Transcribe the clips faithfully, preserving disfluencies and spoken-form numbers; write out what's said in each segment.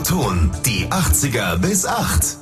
Ton, die achtziger bis acht.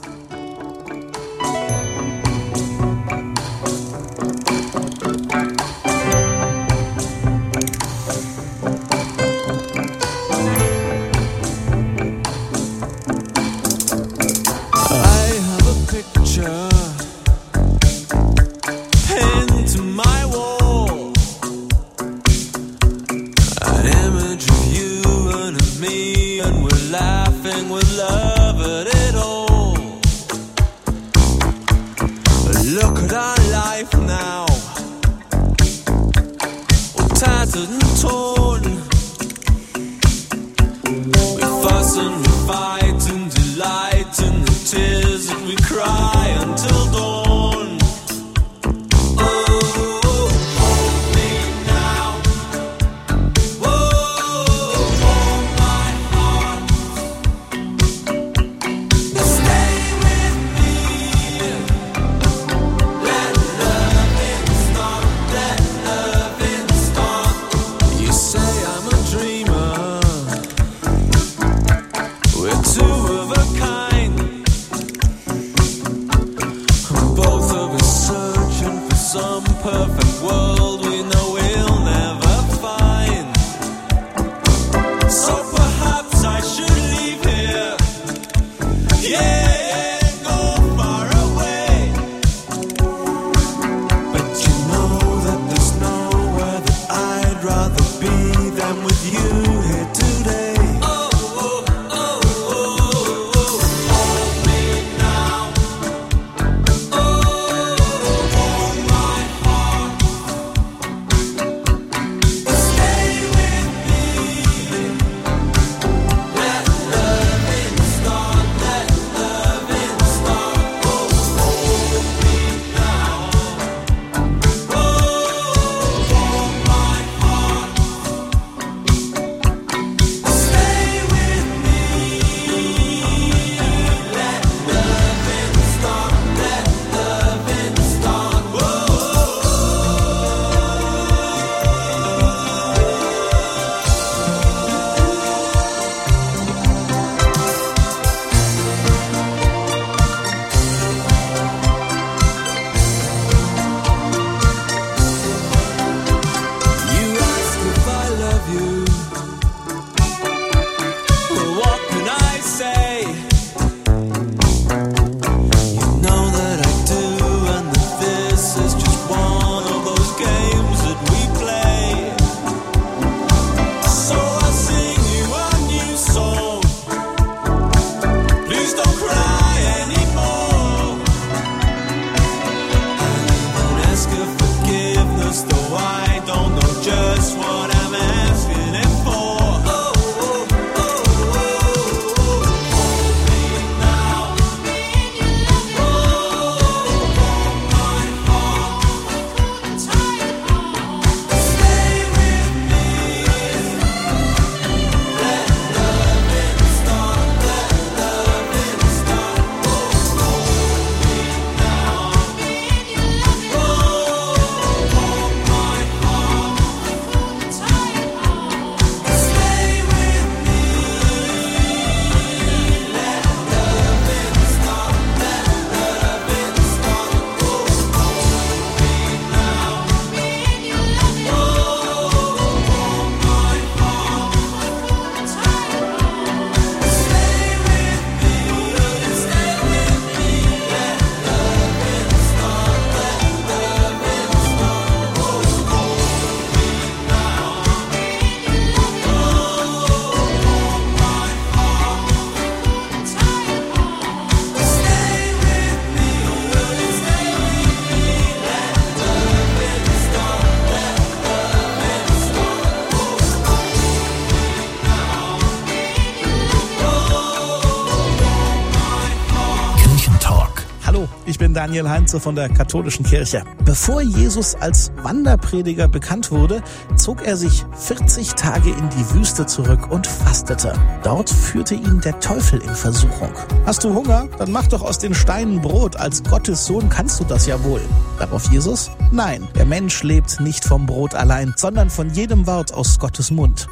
bin Daniel Heinze von der Katholischen Kirche. Bevor Jesus als Wanderprediger bekannt wurde, zog er sich vierzig Tage in die Wüste zurück und fastete. Dort führte ihn der Teufel in Versuchung. Hast du Hunger? Dann mach doch aus den Steinen Brot. Als Gottes Sohn kannst du das ja wohl. Darauf Jesus: Nein, der Mensch lebt nicht vom Brot allein, sondern von jedem Wort aus Gottes Mund.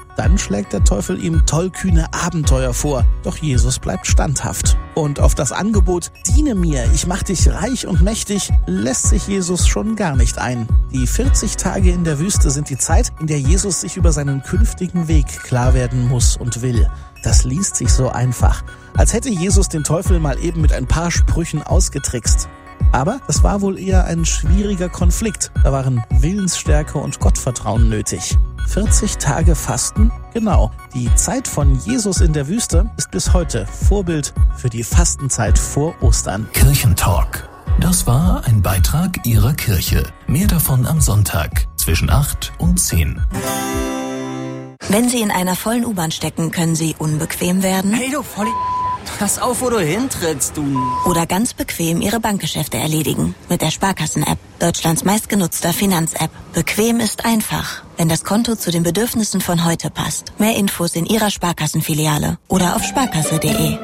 Dann schlägt der Teufel ihm tollkühne Abenteuer vor. Doch Jesus bleibt standhaft. Und auf das Angebot, diene mir, ich mach dich reich und mächtig, lässt sich Jesus schon gar nicht ein. Die vierzig Tage in der Wüste sind die Zeit, in der Jesus sich über seinen künftigen Weg klar werden muss und will. Das liest sich so einfach, als hätte Jesus den Teufel mal eben mit ein paar Sprüchen ausgetrickst. Aber es war wohl eher ein schwieriger Konflikt. Da waren Willensstärke und Gottvertrauen nötig. vierzig Tage Fasten? Genau. Die Zeit von Jesus in der Wüste ist bis heute Vorbild für die Fastenzeit vor Ostern. Kirchentalk. Das war ein Beitrag Ihrer Kirche. Mehr davon am Sonntag zwischen acht und zehn. Wenn Sie in einer vollen U-Bahn stecken, können Sie unbequem werden. Hey du Volli... Pass auf, wo du hintrittst, du... Oder ganz bequem Ihre Bankgeschäfte erledigen. Mit der Sparkassen-App. Deutschlands meistgenutzter Finanz-App. Bequem ist einfach, wenn das Konto zu den Bedürfnissen von heute passt. Mehr Infos in Ihrer Sparkassenfiliale oder auf sparkasse punkt de.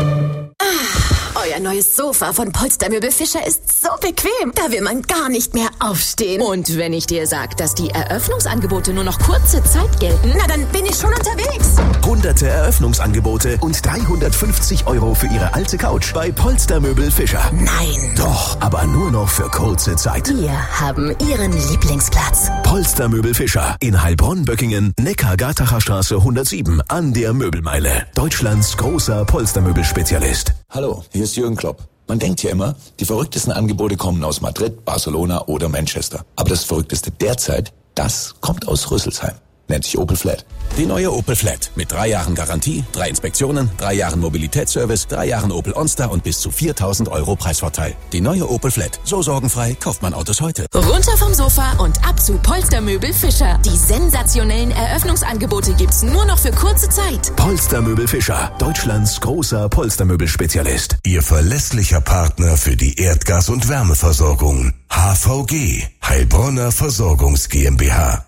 Euer neues Sofa von Polstermöbel Fischer ist so bequem. Da will man gar nicht mehr aufstehen. Und wenn ich dir sag, dass die Eröffnungsangebote nur noch kurze Zeit gelten, Na, dann bin ich schon unterwegs. Hunderte Eröffnungsangebote und dreihundertfünfzig Euro für Ihre alte Couch bei Polstermöbel Fischer. Nein. Doch, aber nur noch für kurze Zeit. Wir haben Ihren Lieblingsplatz. Polstermöbel Fischer in Heilbronn-Böckingen, Neckar-Gartacher Straße hundertsieben an der Möbelmeile. Deutschlands großer Polstermöbelspezialist. Hallo, hier ist Jürgen Klopp. Man denkt ja immer, die verrücktesten Angebote kommen aus Madrid, Barcelona oder Manchester. Aber das Verrückteste derzeit, das kommt aus Rüsselsheim. Nennt sich Opel Flat. Die neue Opel Flat mit drei Jahren Garantie, drei Inspektionen, drei Jahren Mobilitätsservice, drei Jahren Opel OnStar und bis zu viertausend Euro Preisvorteil. Die neue Opel Flat. So sorgenfrei kauft man Autos heute. runter vom Sofa und ab zu Polstermöbel Fischer. Die sensationellen Eröffnungsangebote gibt's nur noch für kurze Zeit. Polstermöbel Fischer, Deutschlands großer Polstermöbelspezialist. Ihr verlässlicher Partner für die Erdgas- und Wärmeversorgung. H V G, Heilbronner Versorgungs GmbH.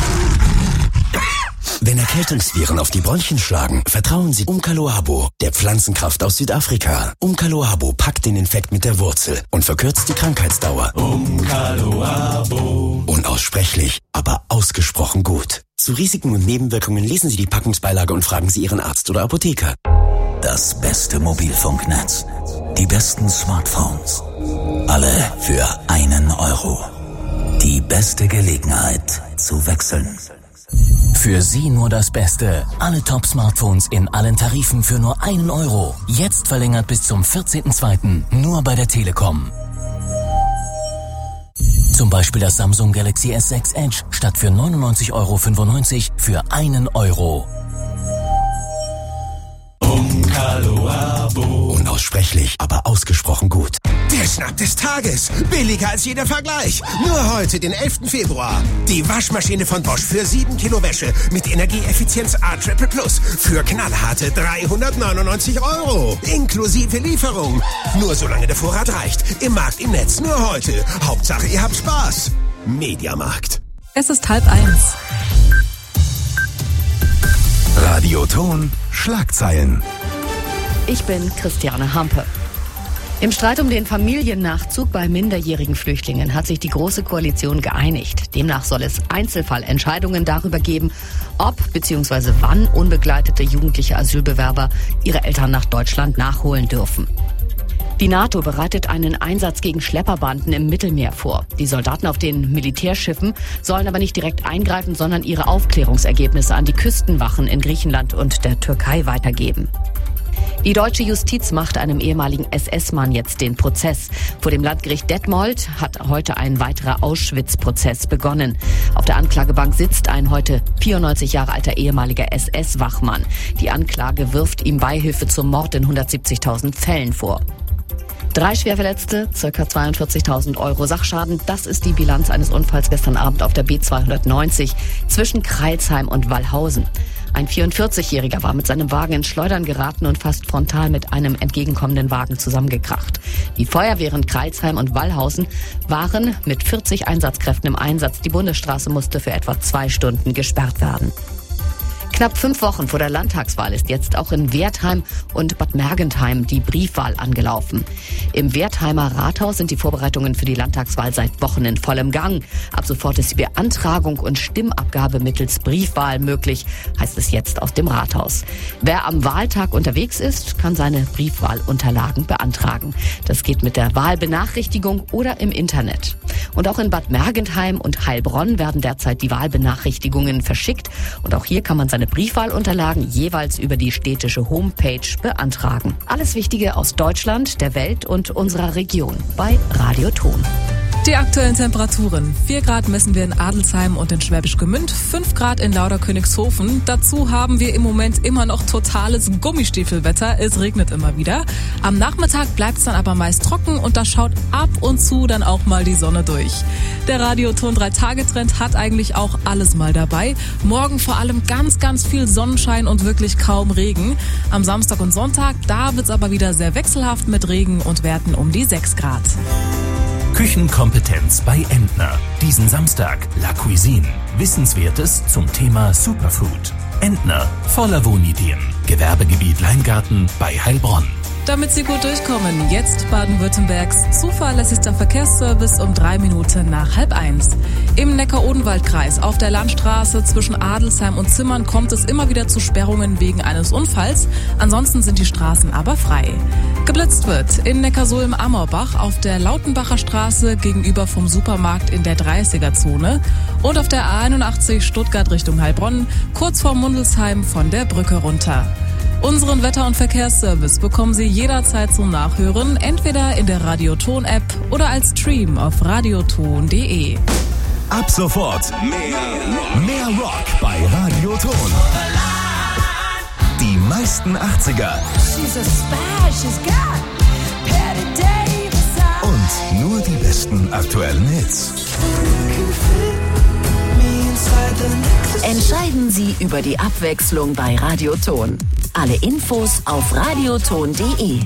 Wenn Erkältungsviren auf die Bronchien schlagen, vertrauen Sie Umkaloabo, der Pflanzenkraft aus Südafrika. Umkaloabo packt den Infekt mit der Wurzel und verkürzt die Krankheitsdauer. Umkaloabo. Unaussprechlich, aber ausgesprochen gut. Zu Risiken und Nebenwirkungen lesen Sie die Packungsbeilage und fragen Sie Ihren Arzt oder Apotheker. Das beste Mobilfunknetz. Die besten Smartphones. Alle für einen Euro. Die beste Gelegenheit zu wechseln. Für Sie nur das Beste. Alle Top-Smartphones in allen Tarifen für nur einen Euro. Jetzt verlängert bis zum vierzehnten zweiten Nur bei der Telekom. Zum Beispiel das Samsung Galaxy S sechs Edge statt für neunundneunzig Euro fünfundneunzig für einen Euro. Unaussprechlich, aber ausgesprochen gut. Der Schnapp des Tages. Billiger als jeder Vergleich. Nur heute, den elften Februar. Die Waschmaschine von Bosch für sieben Kilo Wäsche mit Energieeffizienz A Triple Plus für knallharte dreihundertneunundneunzig Euro. Inklusive Lieferung. Nur solange der Vorrat reicht. Im Markt, im Netz, nur heute. Hauptsache, ihr habt Spaß. Mediamarkt. Es ist halb eins. Radioton Schlagzeilen. Ich bin Christiane Hampe. Im Streit um den Familiennachzug bei minderjährigen Flüchtlingen hat sich die Große Koalition geeinigt. Demnach soll es Einzelfallentscheidungen darüber geben, ob bzw. wann unbegleitete jugendliche Asylbewerber ihre Eltern nach Deutschland nachholen dürfen. Die NATO bereitet einen Einsatz gegen Schlepperbanden im Mittelmeer vor. Die Soldaten auf den Militärschiffen sollen aber nicht direkt eingreifen, sondern ihre Aufklärungsergebnisse an die Küstenwachen in Griechenland und der Türkei weitergeben. Die deutsche Justiz macht einem ehemaligen S S-Mann jetzt den Prozess. Vor dem Landgericht Detmold hat heute ein weiterer Auschwitz-Prozess begonnen. Auf der Anklagebank sitzt ein heute vierundneunzig Jahre alter ehemaliger S S-Wachmann. Die Anklage wirft ihm Beihilfe zum Mord in hundertsiebzigtausend Fällen vor. Drei Schwerverletzte, ca. zweiundvierzigtausend Euro Sachschaden. Das ist die Bilanz eines Unfalls gestern Abend auf der B zweihundertneunzig zwischen Crailsheim und Wallhausen. Ein vierundvierzigjähriger war mit seinem Wagen ins Schleudern geraten und fast frontal mit einem entgegenkommenden Wagen zusammengekracht. Die Feuerwehren Crailsheim und Wallhausen waren mit vierzig Einsatzkräften im Einsatz. Die Bundesstraße musste für etwa zwei Stunden gesperrt werden. Knapp fünf Wochen vor der Landtagswahl ist jetzt auch in Wertheim und Bad Mergentheim die Briefwahl angelaufen. Im Wertheimer Rathaus sind die Vorbereitungen für die Landtagswahl seit Wochen in vollem Gang. Ab sofort ist die Beantragung und Stimmabgabe mittels Briefwahl möglich, heißt es jetzt aus dem Rathaus. Wer am Wahltag unterwegs ist, kann seine Briefwahlunterlagen beantragen. Das geht mit der Wahlbenachrichtigung oder im Internet. Und auch in Bad Mergentheim und Heilbronn werden derzeit die Wahlbenachrichtigungen verschickt. Und auch hier kann man seine Briefwahlunterlagen jeweils über die städtische Homepage beantragen. Alles Wichtige aus Deutschland, der Welt und unserer Region bei Radio Ton. Die aktuellen Temperaturen. vier Grad messen wir in Adelsheim und in Schwäbisch Gmünd, fünf Grad in Lauderkönigshofen. Dazu haben wir im Moment immer noch totales Gummistiefelwetter. Es regnet immer wieder. Am Nachmittag bleibt es dann aber meist trocken und da schaut ab und zu dann auch mal die Sonne durch. Der Radioton drei Tage Trend hat eigentlich auch alles mal dabei. Morgen vor allem ganz, ganz viel Sonnenschein und wirklich kaum Regen. Am Samstag und Sonntag, da wird's aber wieder sehr wechselhaft mit Regen und Werten um die sechs Grad. Küchenkompetenz bei Entner. Diesen Samstag La Cuisine. Wissenswertes zum Thema Superfood. Entner, voller Wohnideen. Gewerbegebiet Leingarten bei Heilbronn. Damit Sie gut durchkommen, jetzt Baden-Württembergs zuverlässigster Verkehrsservice um drei Minuten nach halb eins. Im Neckar-Odenwald-Kreis auf der Landstraße zwischen Adelsheim und Zimmern kommt es immer wieder zu Sperrungen wegen eines Unfalls. Ansonsten sind die Straßen aber frei. Geblitzt wird in Neckarsulm-Ammerbach auf der Lautenbacher Straße gegenüber vom Supermarkt in der dreißiger-Zone und auf der A einundachtzig Stuttgart Richtung Heilbronn kurz vor Mundelsheim von der Brücke runter. Unseren Wetter- und Verkehrsservice bekommen Sie jederzeit zum Nachhören, entweder in der Radioton-App oder als Stream auf radioton punkt de. Ab sofort mehr, mehr Rock bei Radioton. Die meisten achtziger und nur die besten aktuellen Hits. Entscheiden Sie über die Abwechslung bei Radioton. Alle Infos auf radioton punkt de.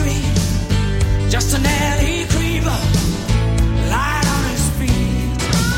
Just an alley creeper, light on his feet.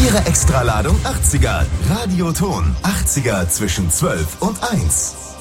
Ihre Extraladung achtziger. Radioton. achtziger zwischen zwölf und eins.